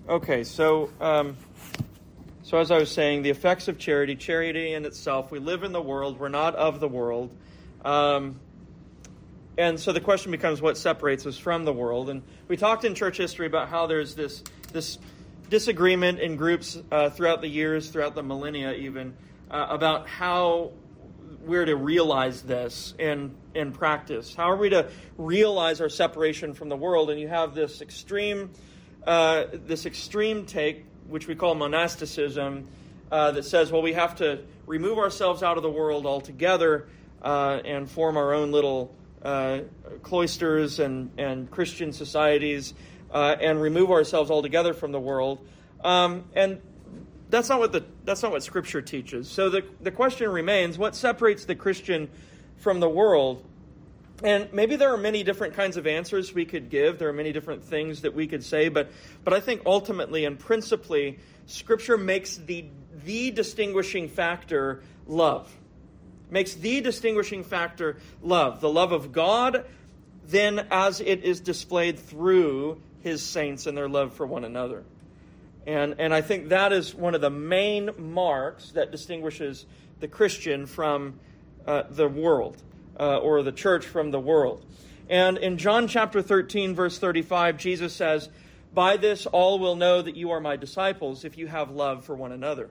Okay, so as I was saying, the effects of charity, charity in itself, we live in the world, we're not of the world. And so the question becomes, what separates us from the world? And we talked in church history about how there's this disagreement in groups throughout the years, throughout the millennia even, about how we're to realize this in practice. How are we to realize our separation from the world? And you have this extreme take, which we call monasticism, that says, well, we have to remove ourselves out of the world altogether and form our own little cloisters and Christian societies and remove ourselves altogether from the world. And that's not what Scripture teaches. So the question remains: what separates the Christian from the world? And maybe there are many different kinds of answers we could give. There are many different things that we could say, but I think ultimately and principally, Scripture makes the distinguishing factor love. Makes the distinguishing factor love. The love of God, then, as it is displayed through His saints and their love for one another. And I think that is one of the main marks that distinguishes the Christian from the world, or the church from the world. And in John chapter 13, verse 35, Jesus says, "By this all will know that you are my disciples, if you have love for one another."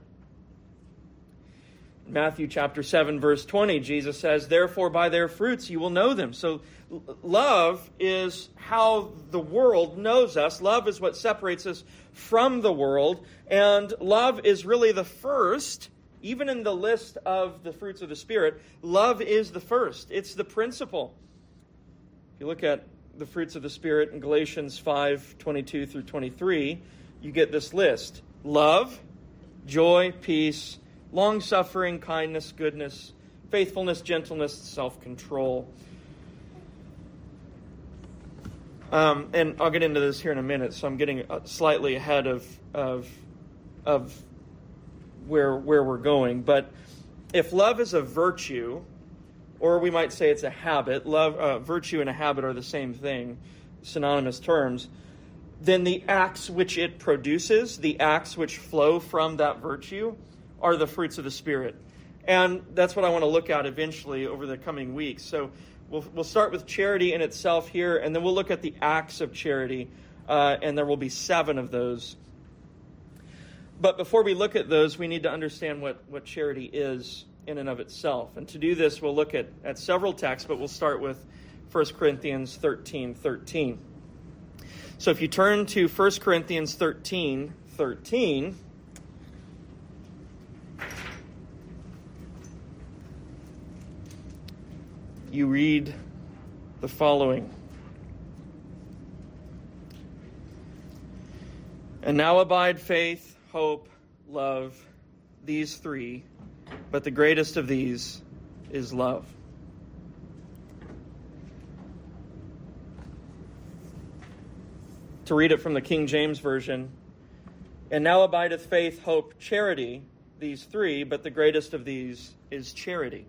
In Matthew chapter 7, verse 20, Jesus says, "Therefore by their fruits you will know them." So love is how the world knows us. Love is what separates us from the world. And love is really the first, even in the list of the fruits of the Spirit, love is the first. It's the principle. If you look at the fruits of the Spirit in Galatians 5, 22 through 23, you get this list: love, joy, peace, long-suffering, kindness, goodness, faithfulness, gentleness, self-control. And I'll get into this here in a minute, so I'm getting slightly ahead of where we're going. But if love is a virtue, or we might say it's a habit, virtue and a habit are the same thing, synonymous terms, then the acts which it produces, the acts which flow from that virtue, are the fruits of the Spirit. And that's what I want to look at eventually over the coming weeks. So we'll start with charity in itself here, and then we'll look at the acts of charity, and there will be 7 of those. But before we look at those, we need to understand what charity is in and of itself. And to do this, we'll look at several texts, but we'll start with 1 Corinthians 13:13. So if you turn to 1 Corinthians 13:13, you read the following. "And now abide faith, hope, love, these 3, but the greatest of these is love." To read it from the King James Version, "And now abideth faith, hope, charity, these 3, but the greatest of these is charity."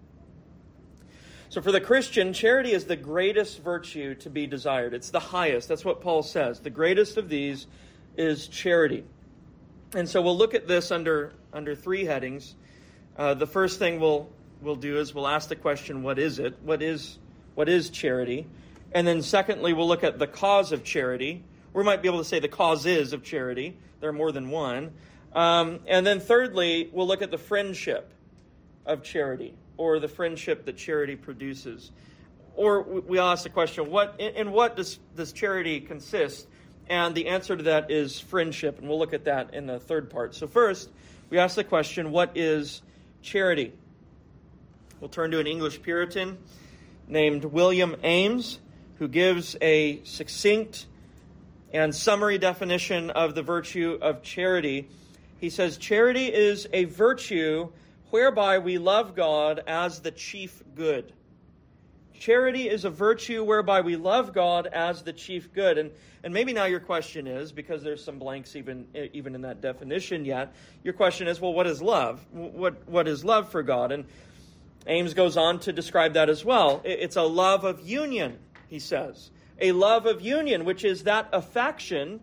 So for the Christian, charity is the greatest virtue to be desired. It's the highest. That's what Paul says. The greatest of these is charity. And so we'll look at this under 3 headings. The first thing we'll do is we'll ask the question, what is it? What is charity? And then secondly, we'll look at the cause of charity. We might be able to say the causes of charity. There are more than one. And then thirdly, we'll look at the friendship of charity, or the friendship that charity produces. Or we'll ask the question, what does charity consist? And the answer to that is friendship, and we'll look at that in the third part. So first, we ask the question, what is charity? We'll turn to an English Puritan named William Ames, who gives a succinct and summary definition of the virtue of charity. He says, "Charity is a virtue whereby we love God as the chief good." Charity is a virtue whereby we love God as the chief good. And maybe now your question is, because there's some blanks even in that definition yet, your question is, well, what is love? What is love for God? And Ames goes on to describe that as well. It's a love of union, he says. A love of union, which is that affection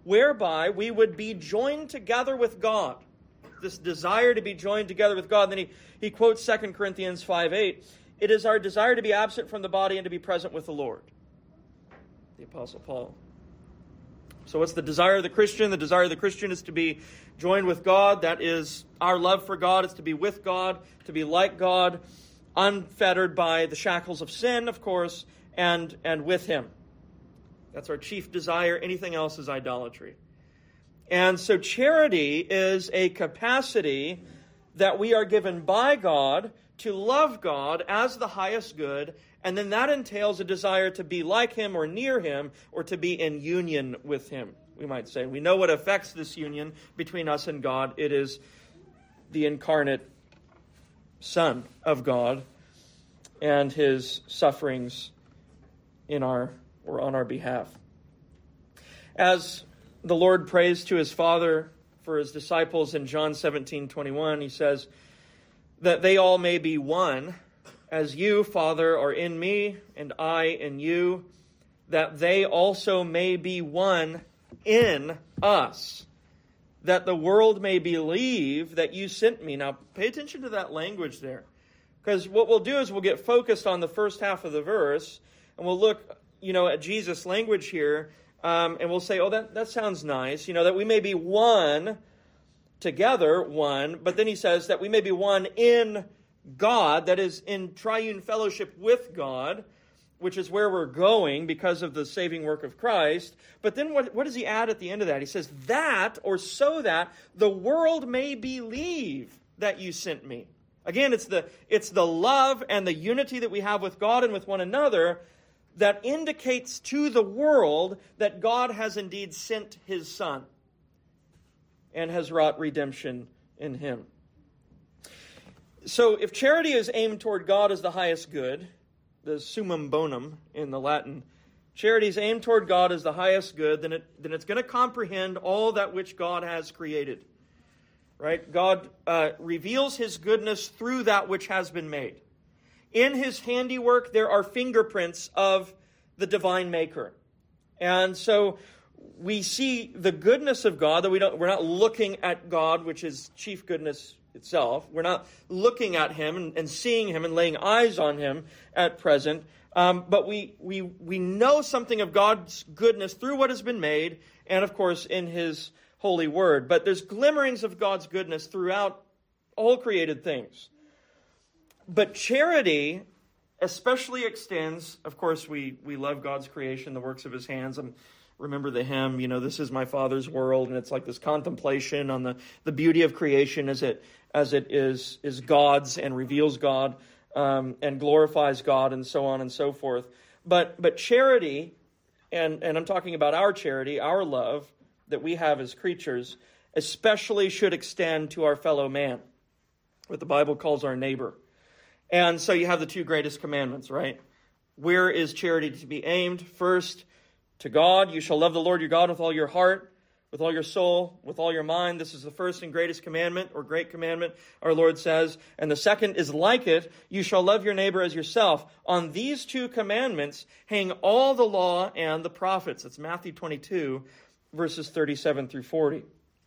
whereby we would be joined together with God. This desire to be joined together with God. And then he quotes 2 Corinthians 5:8. It is our desire to be absent from the body and to be present with the Lord. The Apostle Paul. So what's the desire of the Christian? The desire of the Christian is to be joined with God. That is our love for God. It's to be with God, to be like God, unfettered by the shackles of sin, of course, and with Him. That's our chief desire. Anything else is idolatry. And so charity is a capacity that we are given by God to love God as the highest good, and then that entails a desire to be like Him or near Him or to be in union with Him, we might say. We know what affects this union between us and God. It is the incarnate Son of God and His sufferings on our behalf. As the Lord prays to His Father for His disciples in John 17:21, He says that they all may be one, as you, Father, are in me and I in you, that they also may be one in us, that the world may believe that you sent me. Now, pay attention to that language there, because what we'll do is we'll get focused on the first half of the verse, and we'll look, at Jesus' language here, and we'll say, oh, that sounds nice, that we may be one together, one, but then he says that we may be one in God, that is in triune fellowship with God, which is where we're going because of the saving work of Christ. But then what does he add at the end of that? He says, that, or so that, the world may believe that you sent me. Again, it's the love and the unity that we have with God and with one another that indicates to the world that God has indeed sent His Son and has wrought redemption in Him. So if charity is aimed toward God as the highest good, the summum bonum in the Latin, charity is aimed toward God as the highest good, then it's going to comprehend all that which God has created. Right? God reveals His goodness through that which has been made. In His handiwork, there are fingerprints of the divine maker. And so we see the goodness of God, that we're not looking at God, which is chief goodness itself. We're not looking at Him and seeing Him and laying eyes on Him at present. But we know something of God's goodness through what has been made, and of course in His holy word. But there's glimmerings of God's goodness throughout all created things. But charity especially extends, of course, we love God's creation, the works of His hands. Remember the hymn, this is my Father's world, and it's like this contemplation on the beauty of creation as it is God's and reveals God and glorifies God and so on and so forth. But charity, and I'm talking about our charity, our love that we have as creatures, especially should extend to our fellow man, what the Bible calls our neighbor. And so you have the two greatest commandments, right? Where is charity to be aimed? First, to God. You shall love the Lord your God with all your heart, with all your soul, with all your mind. This is the first and greatest commandment, or great commandment, our Lord says. And the second is like it. You shall love your neighbor as yourself. On these two commandments hang all the law and the prophets. That's Matthew 22, verses 37 through 40.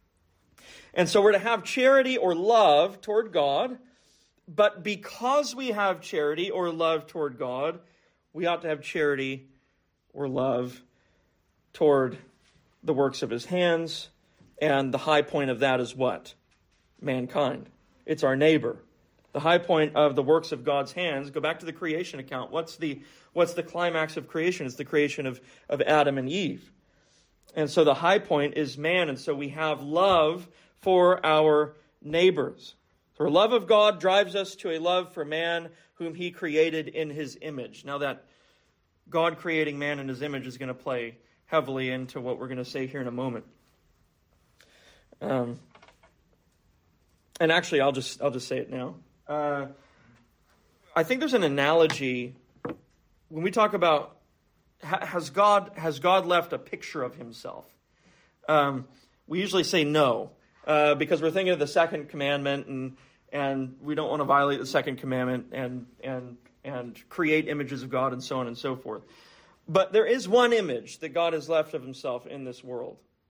And so we're to have charity or love toward God. But because we have charity or love toward God, we ought to have charity or love toward the works of His hands. And the high point of that is what? Mankind. It's our neighbor. The high point of the works of God's hands, go back to the creation account. What's the climax of creation? It's the creation of Adam and Eve. And so the high point is man. And so we have love for our neighbors. So our love of God drives us to a love for man whom He created in His image. Now that God creating man in His image is going to play heavily into what we're going to say here in a moment. And actually, I'll just say it now. I think there's an analogy when we talk about has God left a picture of Himself? We usually say no. Because we're thinking of the second commandment, and we don't want to violate the second commandment and create images of God and so on and so forth. But there is one image that God has left of Himself in this world,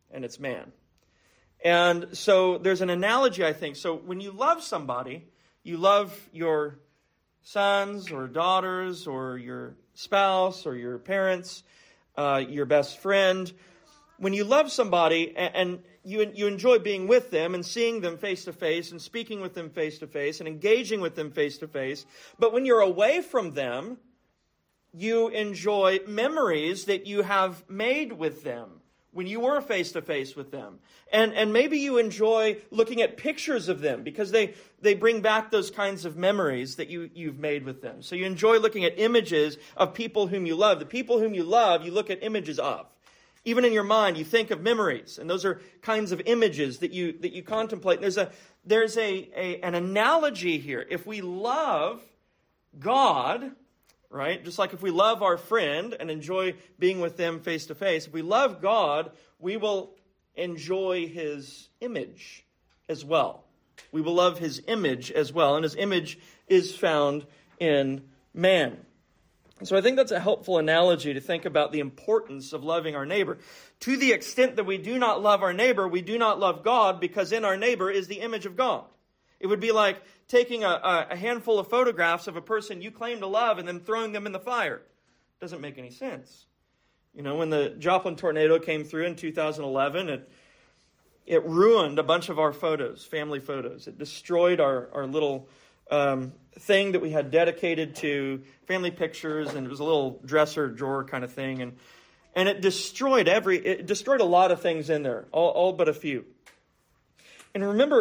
and it's man. And so there's an analogy, I think. So when you love somebody, you love your sons or daughters or your spouse or your parents, your best friend. When you love somebody and you enjoy being with them and seeing them face to face and speaking with them face to face and engaging with them face to face, but when you're away from them, you enjoy memories that you have made with them when you were face to face with them. And maybe you enjoy looking at pictures of them because they bring back those kinds of memories that you've made with them. So you enjoy looking at images of people whom you love. The people whom you love, you look at images of. Even in your mind, you think of memories, and those are kinds of images that you contemplate. There's an analogy here. If we love God, right, just like if we love our friend and enjoy being with them face to face, if we love God, we will enjoy His image as well. We will love His image as well, and His image is found in man. So I think that's a helpful analogy to think about the importance of loving our neighbor. To the extent that we do not love our neighbor, we do not love God, because in our neighbor is the image of God. It would be like taking a handful of photographs of a person you claim to love and then throwing them in the fire. It doesn't make any sense. You know, when the Joplin tornado came through in 2011, it ruined a bunch of our photos, family photos. It destroyed our little thing that we had dedicated to family pictures, and it was a little dresser drawer kind of thing, and it destroyed a lot of things in there, all but a few. And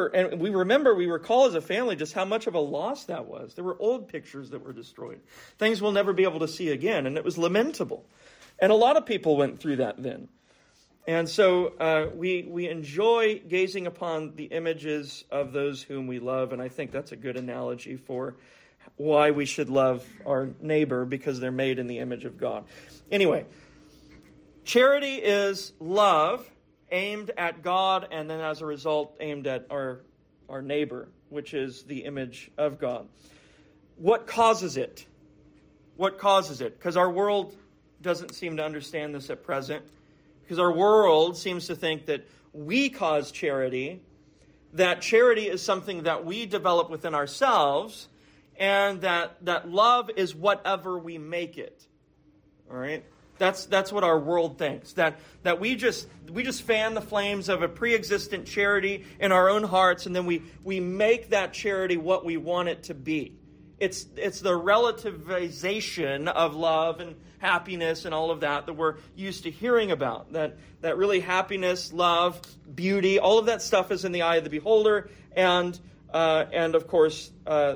we recall as a family just how much of a loss that was. There were old pictures that were destroyed, things we'll never be able to see again, and it was lamentable. And a lot of people went through that then. And so we enjoy gazing upon the images of those whom we love, and I think that's a good analogy for why we should love our neighbor, because they're made in the image of God. Anyway, charity is love aimed at God, and then as a result aimed at our neighbor, which is the image of God. What causes it? What causes it? Because our world doesn't seem to understand this at present. Because our world seems to think that we cause charity, that charity is something that we develop within ourselves, and that love is whatever we make it. All right? That's what our world thinks. That we just fan the flames of a pre-existent charity in our own hearts, and then we make that charity what we want it to be. It's the relativization of love and happiness and all of that we're used to hearing about. That really happiness, love, beauty, all of that stuff is in the eye of the beholder. And of course,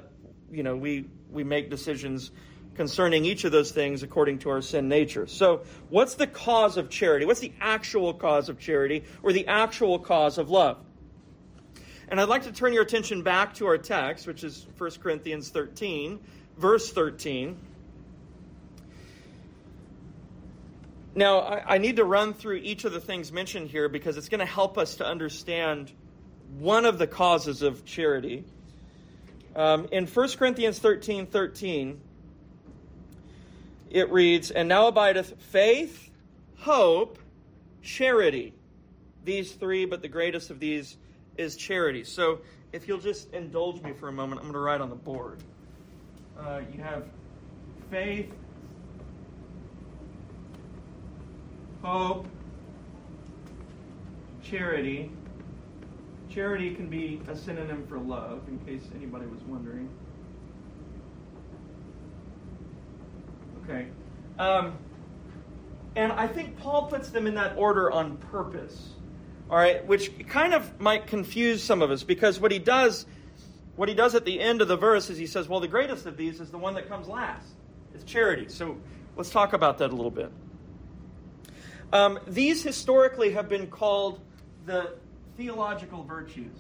we make decisions concerning each of those things according to our sin nature. So what's the cause of charity? What's the actual cause of charity, or the actual cause of love? And I'd like to turn your attention back to our text, which is 1 Corinthians 13, verse 13. Now, I need to run through each of the things mentioned here because it's going to help us to understand one of the causes of charity. In 1 Corinthians 13:13, it reads, "And now abideth faith, hope, charity. These three, but the greatest of these is charity." So if you'll just indulge me for a moment, I'm going to write on the board. You have faith, hope, charity. Charity can be a synonym for love, in case anybody was wondering. Okay. And I think Paul puts them in that order on purpose. All right, which kind of might confuse some of us, because what he does at the end of the verse is he says, well, the greatest of these is the one that comes last. It's charity. So let's talk about that a little bit. These historically have been called the theological virtues.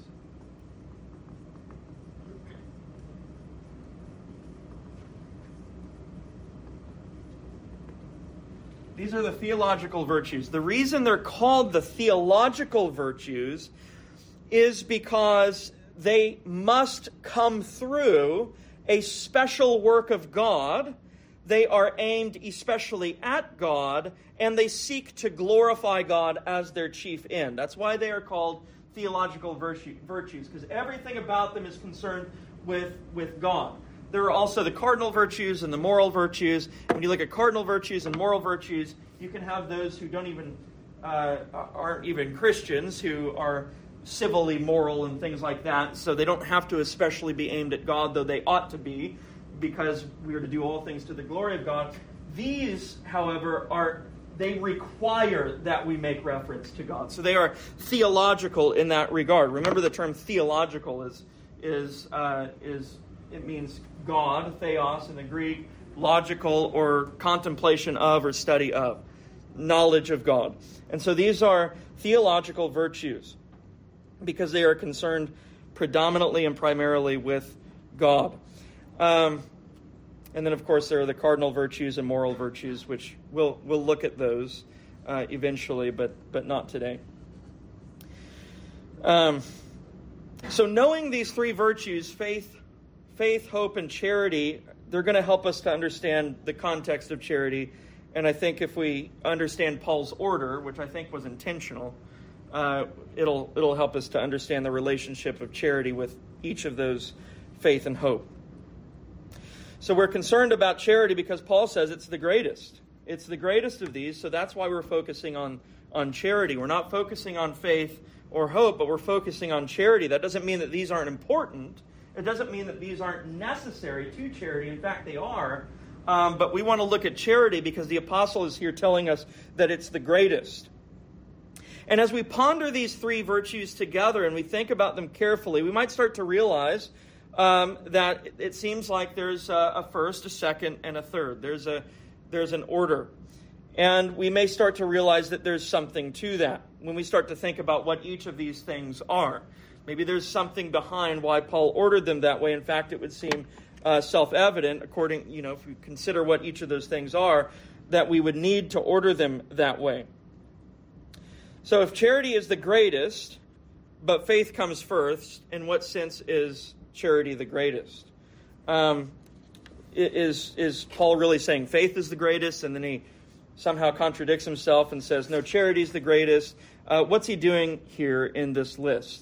These are the theological virtues. The reason they're called the theological virtues is because they must come through a special work of God they are aimed especially at God, and they seek to glorify God as their chief end. That's why they are called theological virtues, because everything about them is concerned with God. There are also the cardinal virtues and the moral virtues. When you look at cardinal virtues and moral virtues, you can have those who aren't even Christians, who are civilly moral and things like that, so they don't have to especially be aimed at God, though they ought to be, because we are to do all things to the glory of God. These, however, they require that we make reference to God. So they are theological in that regard. Remember, the term theological it means God, theos in the Greek, logical or contemplation of or study of, knowledge of God. And so these are theological virtues because they are concerned predominantly and primarily with God. And then, of course, there are the cardinal virtues and moral virtues, which we'll look at those eventually, but not today. So knowing these three virtues, faith, hope, and charity, they're going to help us to understand the context of charity. And I think if we understand Paul's order, which I think was intentional, it'll help us to understand the relationship of charity with each of those faith and hope. So we're concerned about charity because Paul says it's the greatest. It's the greatest of these, so that's why we're focusing on charity. We're not focusing on faith or hope, but we're focusing on charity. That doesn't mean that these aren't important. It doesn't mean that these aren't necessary to charity. In fact, they are. But we want to look at charity because the apostle is here telling us that it's the greatest. And as we ponder these three virtues together and we think about them carefully, we might start to realize that it seems like there's a first, a second, and a third. There's an order. And we may start to realize that there's something to that when we start to think about what each of these things are. Maybe there's something behind why Paul ordered them that way. In fact, it would seem self-evident, according, if we consider what each of those things are, that we would need to order them that way. So if charity is the greatest, but faith comes first, in what sense is charity the greatest? Is Paul really saying faith is the greatest, and then he somehow contradicts himself and says, no, charity is the greatest? What's he doing here in this list?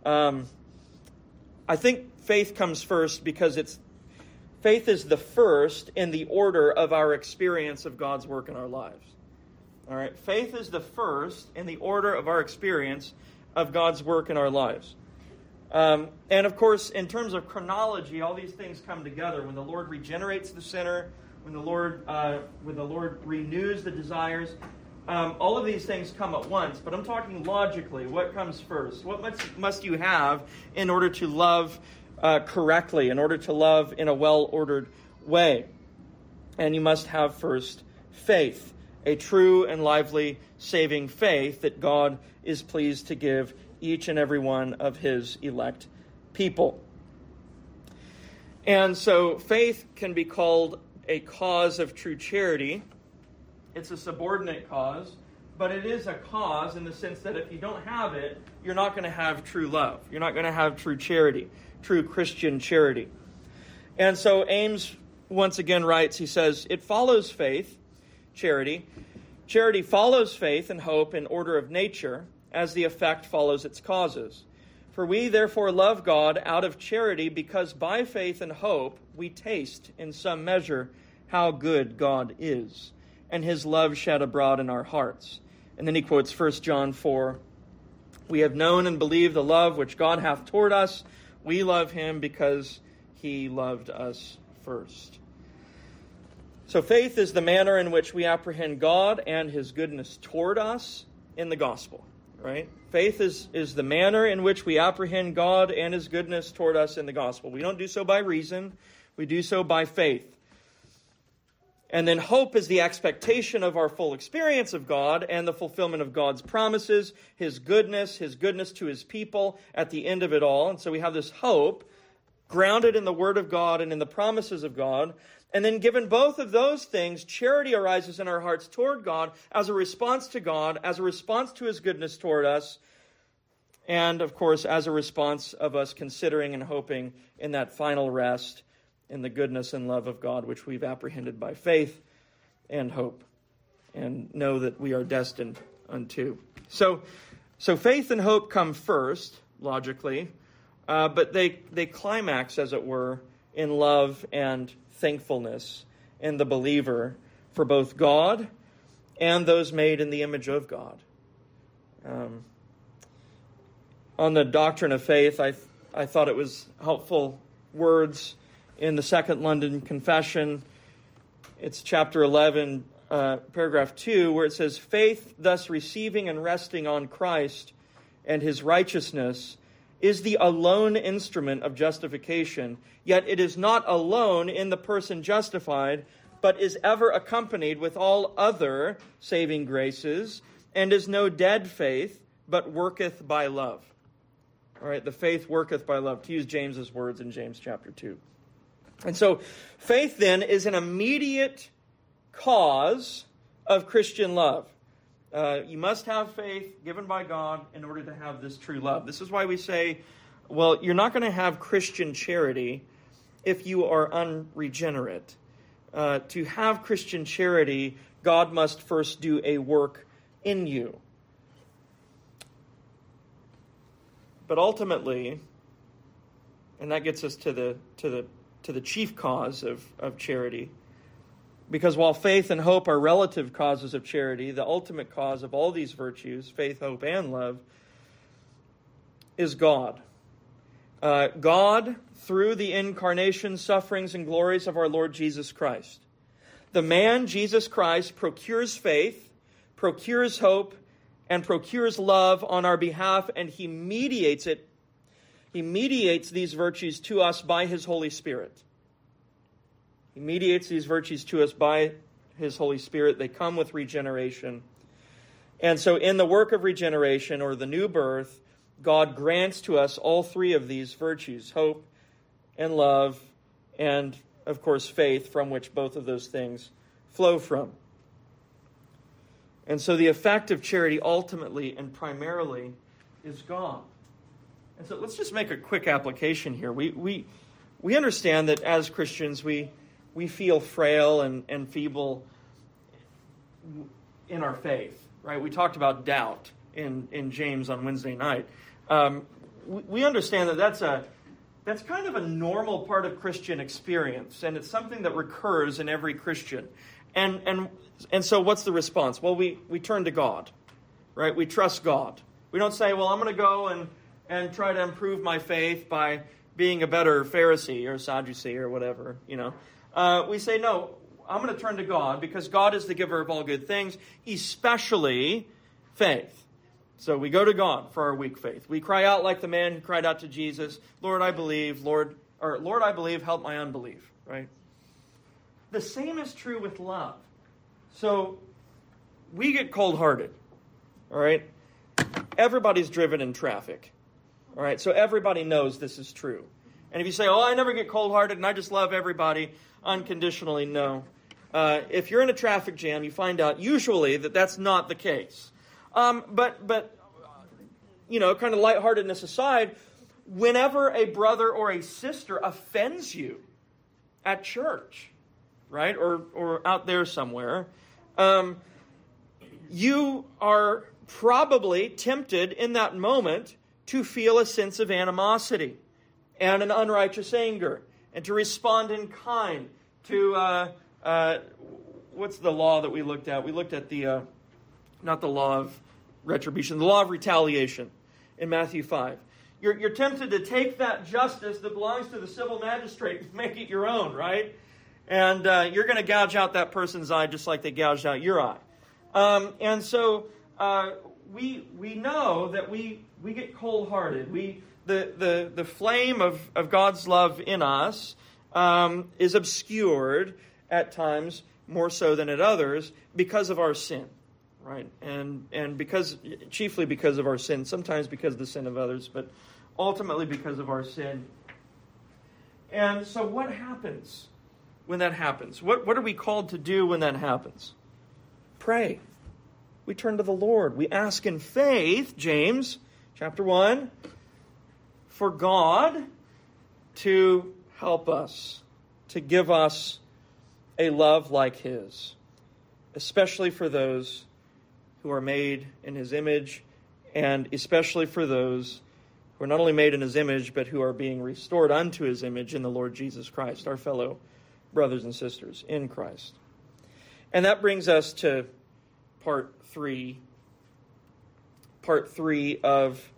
I think faith comes first because faith is the first in the order of our experience of God's work in our lives. All right, faith is the first in the order of our experience of God's work in our lives. And of course, in terms of chronology, all these things come together. When the Lord regenerates the sinner, when the Lord renews the desires, all of these things come at once. But I'm talking logically. What comes first? What must you have in order to love correctly, in order to love in a well-ordered way? And you must have first faith, a true and lively saving faith that God is pleased to give each and every one of his elect people. And so faith can be called a cause of true charity. It's a subordinate cause, but it is a cause in the sense that if you don't have it, you're not going to have true love. You're not going to have true charity, true Christian charity. And so Ames once again writes, he says, it follows faith, charity. Charity follows faith and hope in order of nature, as the effect follows its causes. For we therefore love God out of charity, because by faith and hope we taste in some measure how good God is, and his love shed abroad in our hearts. And then he quotes 1 John 4, we have known and believed the love which God hath toward us. We love him because he loved us first. So faith is the manner in which we apprehend God and his goodness toward us in the gospel. Right? Faith is the manner in which we apprehend God and his goodness toward us in the gospel. We don't do so by reason. We do so by faith. And then hope is the expectation of our full experience of God and the fulfillment of God's promises, his goodness to his people at the end of it all. And so we have this hope grounded in the word of God and in the promises of God. And then given both of those things, charity arises in our hearts toward God as a response to God, as a response to his goodness toward us, and of course as a response of us considering and hoping in that final rest in the goodness and love of God, which we've apprehended by faith and hope, and know that we are destined unto. So faith and hope come first, logically, but they climax, as it were, in love and thankfulness in the believer for both God and those made in the image of God. On the doctrine of faith, I thought it was helpful words in the Second London Confession. It's chapter 11, paragraph 2, where it says, "Faith, thus receiving and resting on Christ and his righteousness, is the alone instrument of justification, yet it is not alone in the person justified, but is ever accompanied with all other saving graces, and is no dead faith, but worketh by love." All right, the faith worketh by love, to use James's words in James chapter 2. And so faith then is an immediate cause of Christian love. You must have faith given by God in order to have this true love. This is why we say, well, you're not going to have Christian charity if you are unregenerate. To have Christian charity, God must first do a work in you. But ultimately, and that gets us to the chief cause of charity, because while faith and hope are relative causes of charity, the ultimate cause of all these virtues, faith, hope, and love, is God. God, through the incarnation, sufferings, and glories of our Lord Jesus Christ. The man, Jesus Christ, procures faith, procures hope, and procures love on our behalf, and he mediates it. He mediates these virtues to us by his Holy Spirit. He mediates these virtues to us by his Holy Spirit. They come with regeneration. And so in the work of regeneration, or the new birth, God grants to us all three of these virtues, hope and love, and, of course, faith, from which both of those things flow from. And so the effect of charity ultimately and primarily is God. And so let's just make a quick application here. We understand that as Christians we feel frail and feeble in our faith, right? We talked about doubt in James on Wednesday night. We understand that that's kind of a normal part of Christian experience, and it's something that recurs in every Christian. And so what's the response? Well, we turn to God, right? We trust God. We don't say, well, I'm going to go and try to improve my faith by being a better Pharisee or Sadducee or whatever, We say, no, I'm going to turn to God because God is the giver of all good things, especially faith. So we go to God for our weak faith. We cry out like the man who cried out to Jesus, Lord, I believe, Lord, I believe, help my unbelief, right? The same is true with love. So we get cold-hearted, all right? Everybody's driven in traffic, all right? So everybody knows this is true. And if you say, oh, I never get cold-hearted and I just love everybody unconditionally, no. If you're in a traffic jam, you find out usually that that's not the case. But kind of lightheartedness aside, whenever a brother or a sister offends you at church, right, or out there somewhere, you are probably tempted in that moment to feel a sense of animosity and an unrighteous anger, and to respond in kind to, what's the law that we looked at? We looked at not the law of retribution, the law of retaliation in Matthew 5. You're tempted to take that justice that belongs to the civil magistrate and make it your own, right? And you're going to gouge out that person's eye just like they gouged out your eye. And so we know that we get cold-hearted. The flame of God's love in us is obscured at times more so than at others because of our sin, right? And chiefly because of our sin, sometimes because of the sin of others, but ultimately because of our sin. And so what happens when that happens? What are we called to do when that happens? Pray. We turn to the Lord. We ask in faith, James chapter 1, for God to help us. to give us a love like his, especially for those who are made in his image, and especially for those who are not only made in his image, but who are being restored unto his image in the Lord Jesus Christ, our fellow brothers and sisters in Christ. And that brings us to part three of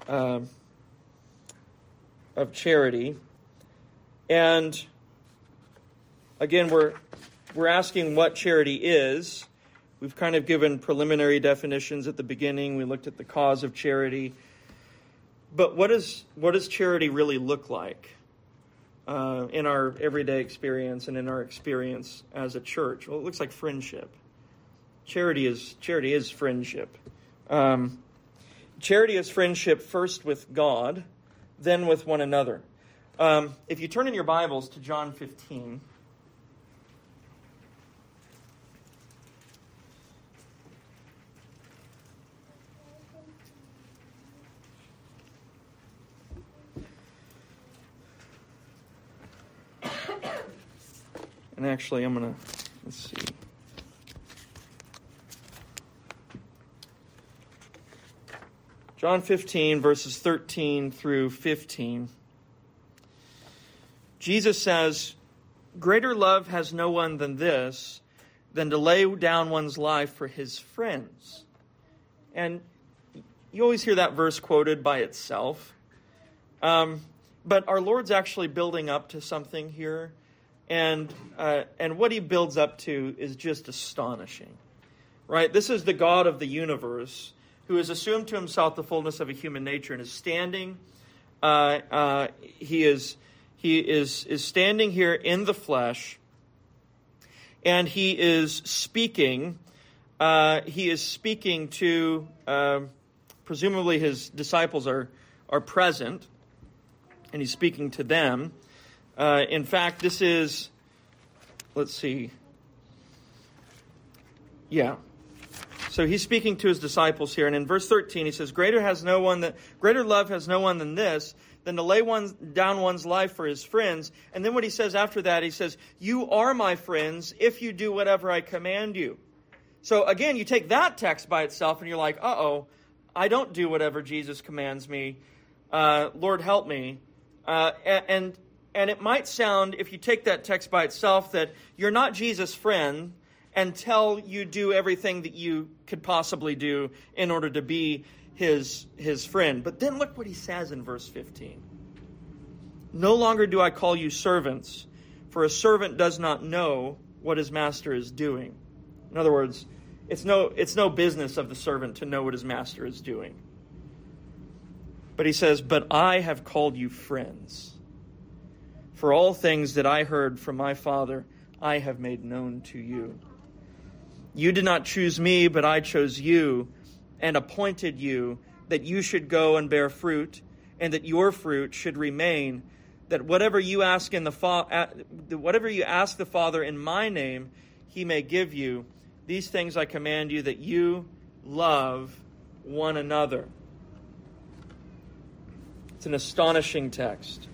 charity. And again, we're asking what charity is. We've kind of given preliminary definitions at the beginning. We looked at the cause of charity. But what does charity really look like in our everyday experience and in our experience as a church? Well, it looks like friendship. Charity is friendship. Charity is friendship first with God, then with one another. If you turn in your Bibles to John 15... And actually, let's see. John 15, verses 13 through 15. Jesus says, "Greater love has no one than this, than to lay down one's life for his friends." And you always hear that verse quoted by itself. But our Lord's actually building up to something here. And what he builds up to is just astonishing, right? This is the God of the universe who has assumed to himself the fullness of a human nature and is standing. He is standing here in the flesh, and he is speaking. He is speaking to presumably his disciples are present, and he's speaking to them. In fact, this is, let's see. Yeah. So he's speaking to his disciples here. And in verse 13, he says, Greater love has no one than this, than to lay down one's life for his friends. And then what he says after that, he says, you are my friends if you do whatever I command you. So again, you take that text by itself and you're like, I don't do whatever Jesus commands me. Lord, help me. And it might sound, if you take that text by itself, that you're not Jesus' friend until you do everything that you could possibly do in order to be his friend. But then look what he says in verse 15. No longer do I call you servants, for a servant does not know what his master is doing. In other words, it's no business of the servant to know what his master is doing. But he says, but I have called you friends. For all things that I heard from my Father, I have made known to you. You did not choose me, but I chose you and appointed you that you should go and bear fruit, and that your fruit should remain, that whatever you ask the Father in my name, he may give you. These things I command you, that you love one another. It's an astonishing text.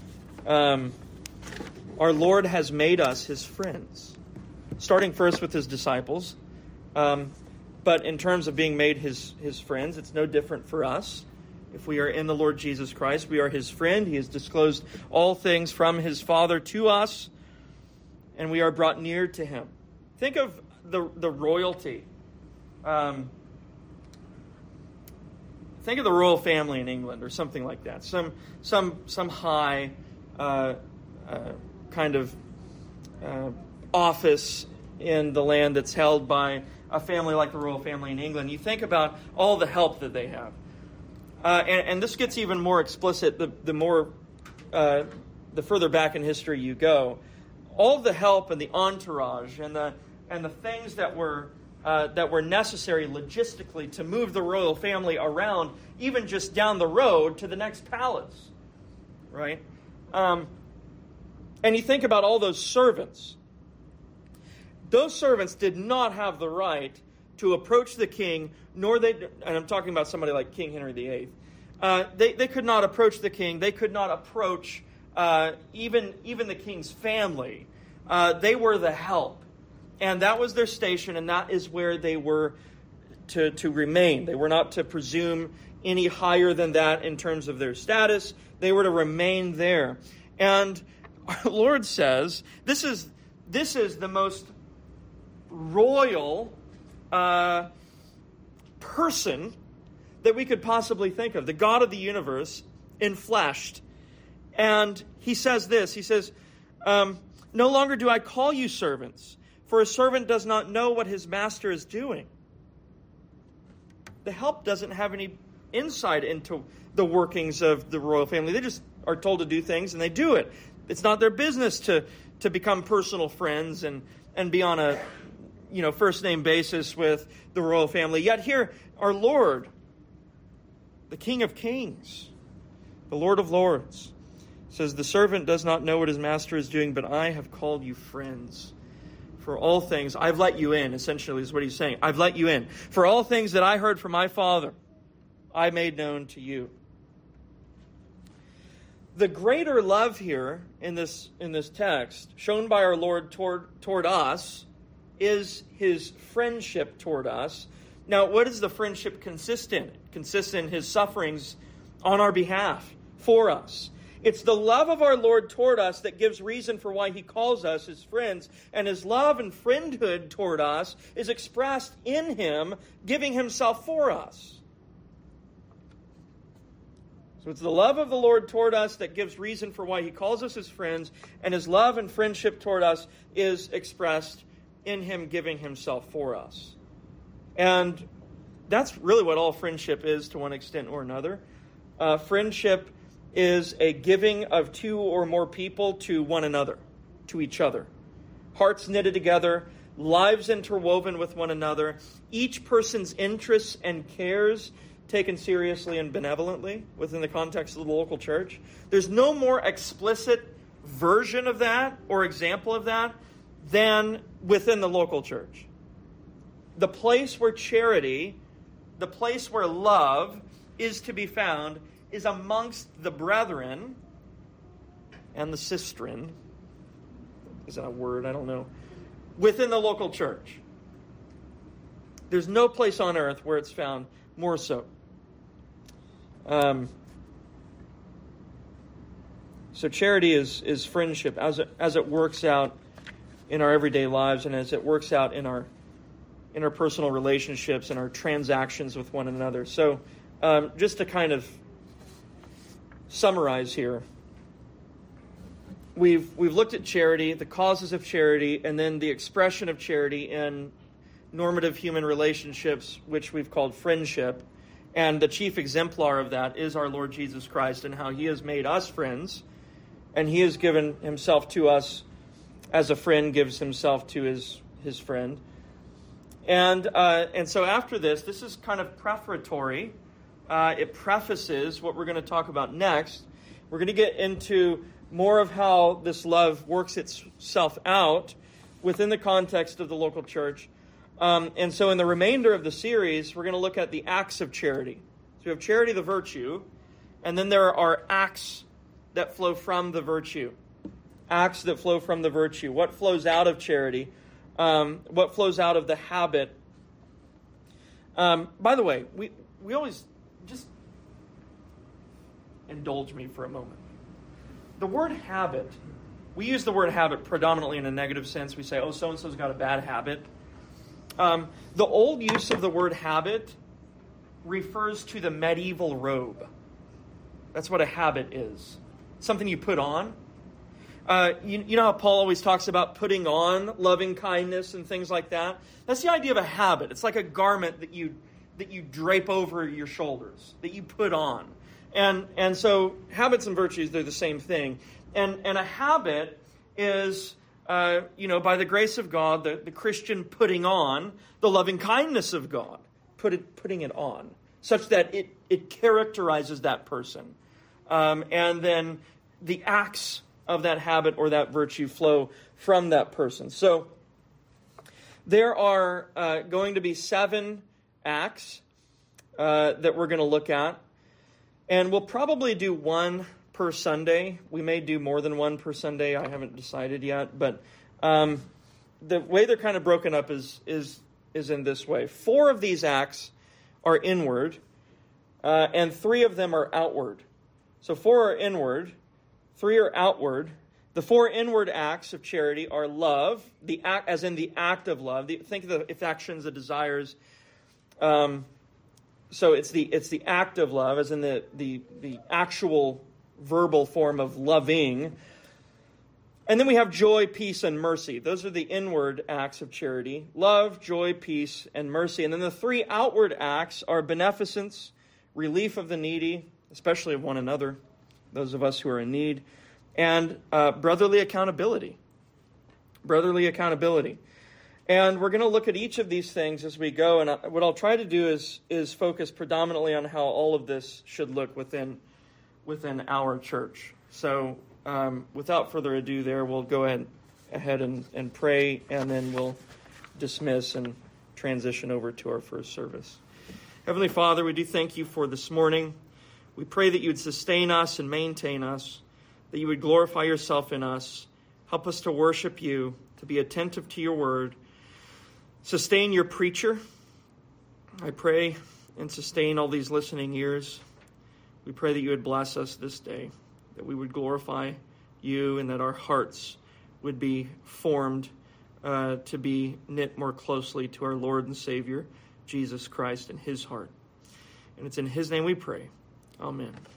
Our Lord has made us his friends, starting first with his disciples. But in terms of being made his friends, it's no different for us. If we are in the Lord Jesus Christ, we are his friend. He has disclosed all things from his Father to us, and we are brought near to him. Think of the royalty. Think of the royal family in England or something like that. Some high kind of office in the land that's held by a family like the royal family in England. You think about all the help that they have. And this gets even more explicit the further back in history you go. All the help and the entourage and the things that were necessary logistically to move the royal family around, even just down the road to the next palace, right? And you think about all those servants. Those servants did not have the right to approach the king, and I'm talking about somebody like King Henry VIII. They could not approach the king. They could not approach even the king's family, they were the help. And that was their station, and that is where they were to remain. They were not to presume any higher than that in terms of their status. They were to remain there. And our Lord says, this is the most royal person that we could possibly think of, the God of the universe enfleshed. And he says this, he says, no longer do I call you servants, for a servant does not know what his master is doing. The help doesn't have any insight into the workings of the royal family. They just are told to do things and they do it. It's not their business to become personal friends and be on a first name basis with the royal family. Yet here, our Lord, the King of Kings, the Lord of Lords, says, the servant does not know what his master is doing, but I have called you friends. For all things, I've let you in, essentially is what he's saying. I've let you in. For all things that I heard from my Father, I made known to you. The greater love here in this text, shown by our Lord toward us, is his friendship toward us. Now, what does the friendship consist in? It consists in his sufferings on our behalf, for us. It's the love of our Lord toward us that gives reason for why he calls us his friends. And his love and friendhood toward us is expressed in him giving himself for us. So it's the love of the Lord toward us that gives reason for why he calls us his friends. And his love and friendship toward us is expressed in him giving himself for us. And that's really what all friendship is to one extent or another. Friendship is a giving of two or more people to one another, to each other. Hearts knitted together, lives interwoven with one another, each person's interests and cares taken seriously and benevolently within the context of the local church. There's no more explicit version of that or example of that than within the local church. The place where charity, the place where love is to be found is amongst the brethren and the sistren. Is that a word? I don't know. Within the local church. There's no place on earth where it's found more so. So charity is friendship as it works out in our everyday lives and as it works out in our personal relationships and our transactions with one another. So just to kind of summarize here, we've looked at charity, the causes of charity, and then the expression of charity in normative human relationships, which we've called friendship. And the chief exemplar of that is our Lord Jesus Christ and how he has made us friends, and he has given himself to us as a friend gives himself to his friend. And so after this is kind of prefatory. It prefaces what we're going to talk about next. We're going to get into more of how this love works itself out within the context of the local church. And so in the remainder of the series, we're going to look at the acts of charity. So we have charity, the virtue, and then there are acts that flow from the virtue. Acts that flow from the virtue. What flows out of charity? What flows out of the habit? By the way, we always just indulge me for a moment. The word habit, we use the word habit predominantly in a negative sense. We say, oh, so-and-so's got a bad habit. The old use of the word habit refers to the medieval robe. That's what a habit is. Something you put on. You know how Paul always talks about putting on loving kindness and things like that? That's the idea of a habit. It's like a garment that you drape over your shoulders, that you put on. And so habits and virtues, they're the same thing. And a habit is, by the grace of God, the Christian putting on the loving kindness of God, putting it on, such that it characterizes that person. And then the acts of that habit or that virtue flow from that person. So there are going to be 7 acts that we're going to look at. And we'll probably do one per Sunday. We may do more than one per Sunday. I haven't decided yet. But the way they're kind of broken up is in this way. 4 of these acts are inward, and 3 of them are outward. So 4 are inward, 3 are outward. The 4 inward acts of charity are love, the act, as in the act of love. Think of the affections, the desires. So it's the act of love, as in the actual verbal form of loving. And then we have joy, peace, and mercy. Those are the inward acts of charity. Love, joy, peace, and mercy. And then the 3 outward acts are beneficence, relief of the needy, especially of one another, those of us who are in need, and brotherly accountability. Brotherly accountability. And we're going to look at each of these things as we go. And what I'll try to do is focus predominantly on how all of this should look within our church. So without further ado there, we'll go ahead and pray, and then we'll dismiss and transition over to our first service. Heavenly Father, we do thank you for this morning. We pray that you would sustain us and maintain us, that you would glorify yourself in us. Help us to worship you, to be attentive to your word. Sustain your preacher, I pray, and sustain all these listening ears. We pray that you would bless us this day, that we would glorify you, and that our hearts would be formed to be knit more closely to our Lord and Savior, Jesus Christ, and his heart. And it's in his name we pray. Amen.